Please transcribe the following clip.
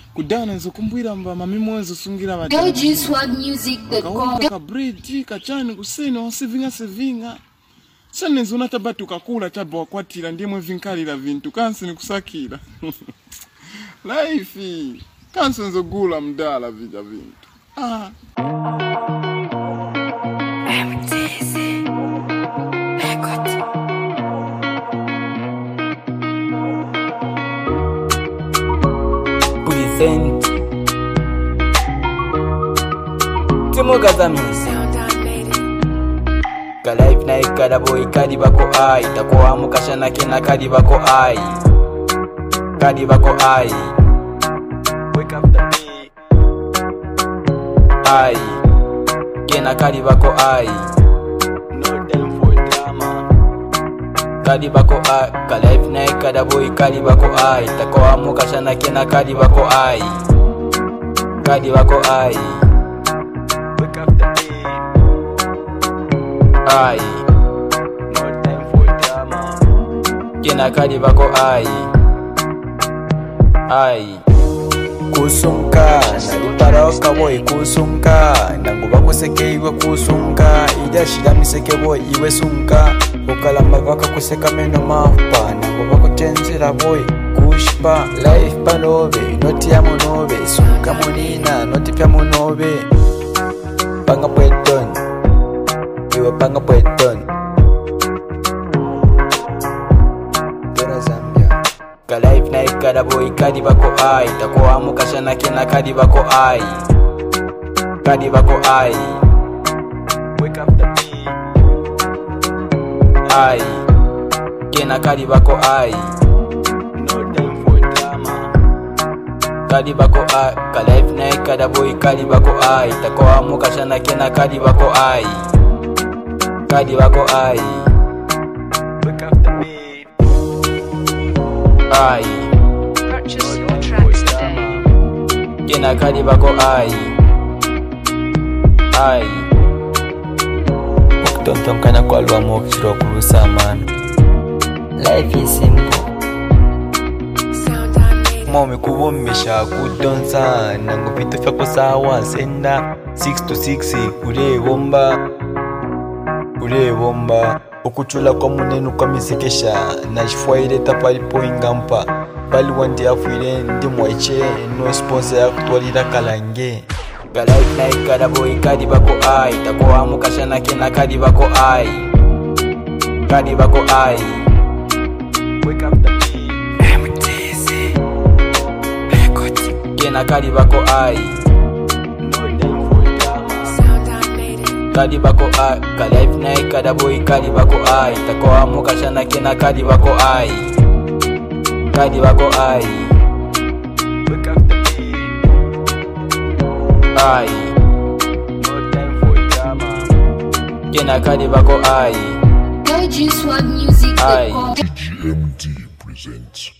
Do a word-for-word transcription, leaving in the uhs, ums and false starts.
kudana nzo kumbwira mba mami mwenzo sungira bati Doji Swag Music dot com ka bridge kachani kuseno osivinga sevinga sane nzo natabatu kakula tabwa kwatira ndimwe vinkalira vintu kansi nikusakira life kansi nzo gula mdala vija vintu ah present Timo Gazamizi Ka life na ikada boy kadi bako ai Takoa mukasha na kena kadi bako ai Kadi bako ai Wake up the beat Ai Kena kadi bako ai No time for drama Kadi bako ai Ka life na ikada boy kadi bako ai Takoa mukasha na kena kadi bako ai Kadi bako ai Wake up the beat Ai No time for drama Kena kadi bako ai Ai Kusunka Naliparaoka boy kusunka Nanguba kuseke iwe kusunka Ida shida miseke boy iwe sunka Ukalamba baka kuseka meno mapa Nanguba kuchenzira boy kushpa Life panobe Noti ya monobe Sunka monina Noti pya monobe Panga pweton Iwe panga pweton Tera Zambia Ka life na ikada boy kadi bako ai Takoa mukasha na kena kadi bako ai Kadi bako ai Wake up the beat Ai Kena kadi bako ai No time for drama Kadi bako ai Ka life na ikada boy kadi bako ai Takoa mukasha na kena kadi bako ai Kadi bako ai Wake up the beat Ai Purchase your tracks today. Kena kadi bako ai Ai Uktonton kana kwa lwa mokishiro kurusa man Life is simple Mome kubomisha kudonsa Nangu vitu fya kusawa senda six to six ure bomba Ure bomba Ukuchula kwa munenu kwa misekesha Najifwaile tapali po ingampa Bali wandi afuile ndi mwaiche No sponsor ya kutualira kalange Ka life na ikada boy kadi bako ai Takoa mukasha na kena kadi bako ai Kadi bako ai Wake up the beat M T C Record Kena kadi bako ai No time for drama Kadi bako ai Ka life na ikada boy kadi bako ai Takoa mukasha na kena kadi bako ai Kadi bako ai Wake up the beat Ai No time for drama Kena kadi bako ai Doji Swag Music dot com G G M D presents